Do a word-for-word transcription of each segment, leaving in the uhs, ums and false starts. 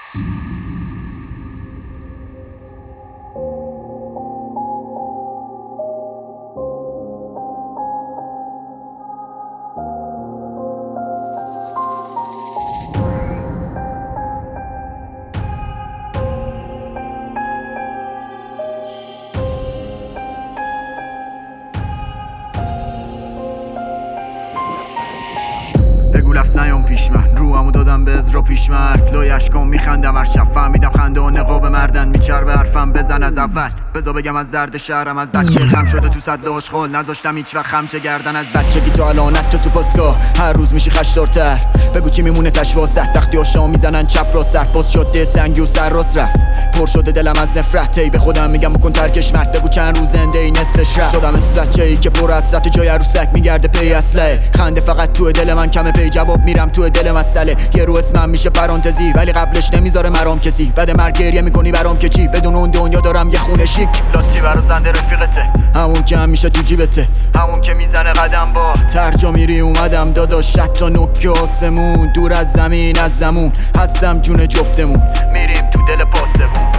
بگو لفظ نیام پیش من، روحمو دادم به ازرا پیش مرگ. لای اشکام میخندم هر شب، فهمیدم خنده و نقاب مردن. میچربه حرفم بزن از اول، بذار بگم از درد شهرم. از بچه خم شده تو صد آشغال، نذاشتم هیچ وقت خم شه گردن. از بچگی تو الانت تو تو پاسگاه، هر روز میشی خشدارتر. بگو چی میمونه تش واسه تختی آشا میزنن چپ را سر. پاس شده سنگی و سر راست رفت، پر شده دلم از نفرت. ای به خودم میگم بکن ترکش مرد. بگو چند روز زنده ای نصفش رفت. شدم مثل بچه‌ای که پر حسرت جای عروسک میگرده پی اصله. خنده فقط تو دل من کمه، پی جواب میرم تو دل مسئله. یه رو اسمم میشه پرانتزی، ولی قبلش نمیذاره مرام کسی. بعد مرگ گریه میکنی برام که چی؟ بدون اون دنیا دارم یه خونه شیک. لاتی برا زنده رفیقته، همون که همیشه تو جیبته، همون که میزنه قدم با ترجا میری اومدم. داداش تا نوک آسمون، دور از زمین از زمون هستم جون جفتمون. میریم تو دل پاسمون.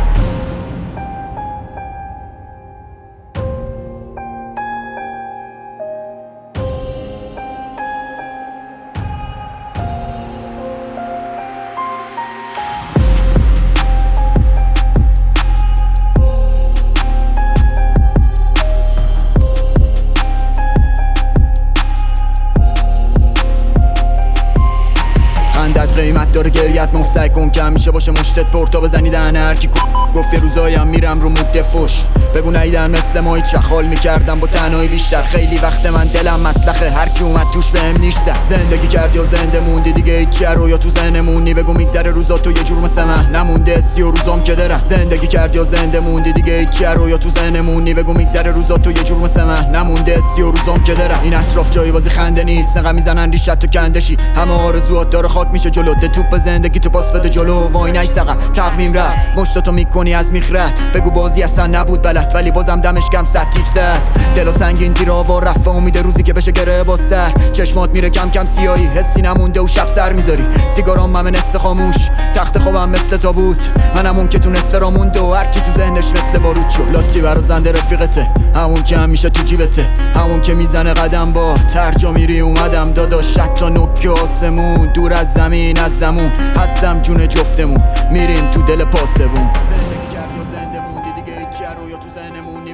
قیمت داره گریت نو، سعی کن که همیشه باشه مشتت پر تا بزنی دهن هرکی گفت. یه روزایم میرم رو مود فوش، بگو نیدن مثل ما هیچ خال میکردم با تنهایی بیشتر. خیلی وقت من دلم مسلخه، هر کی اومد توش بهم نیست. زندگی کردی و زنده موندی دیگه هیچی رو یا تو ذهنمونی. بگو میگذره روزا تو یه جور مثل من، نمونده سی و روزام که درم. زندگی کردی و زنده موندی دیگه هیچی رو یا تو ذهنمونی. بگو میگذره روزا تو یه جور مثل من، نمونده سی و روزام که درم. این اطراف جای بازی خنده نیست، نقم میزنن ریشت تو کندشی. همه آرزوات داره خاک میشه جلو. ده توپ زندگی تو پاس بده جلو، وای نای سقم تقویم رفت. مشتاتو میکنی از میخرت، بگو بازی اصلا نبود بلد، ولی بازم دمش کم صد تیک زد. دل سنگین زیر آوار رفت، امید روزی که بشه گره با سر. چشمات میره کم کم سیاهی، حسی نمونده و شب سر میذاری. سیگارام همه نصف خاموش، تخت خوابم مثل تابوت. منم اون که تو نصف را مونده و هرچی تو ذهنش مثل بارود شد. لاتی برا زنده رفیقته، همون که همیشه تو جیبته، همون که میزنه قدم با ترجا میری اومدم. داداش تا نوک آسمون، دور از زمین از زمون هستم جون جفتمون. میریم تو دل پاسمون. زندگی کردی و زنده موندی دیگه هیچی رو یا تو ذهنمونی.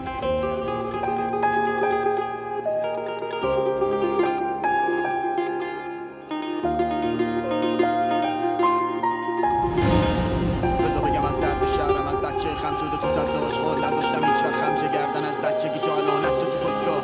بذار بگم از درد شهرم. از بچه خم شده تو صد آشغال، نذاشتم هیچ وقت خم شه گردن. از بچگی تو الانت تو تو پاسگاه،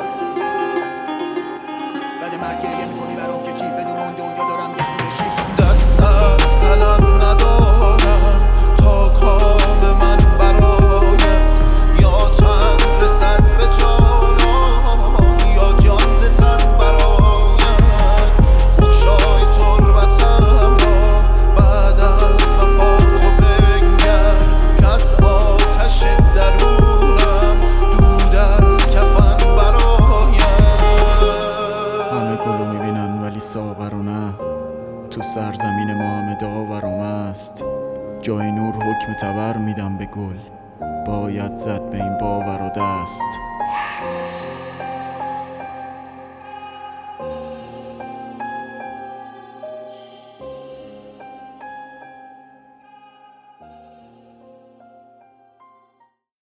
بعد مرگ گریه میکنی برام که چی؟ بدون اون دنیا دارم یه خونه شیک. دست از سلام ندارم تا کام من برایت، یا تن رسد به جانان یا جان ز تن برایت. بگشای تربتم را بعد از وفا تو بنگر، که از آتش درونم دود از کفن برایت. همه گلو میبینن ولی ساغر و نه، تو سرزمین ما همه داورم است. جای نور حکم تبر میدم به گل، باید زد به این باور و دست.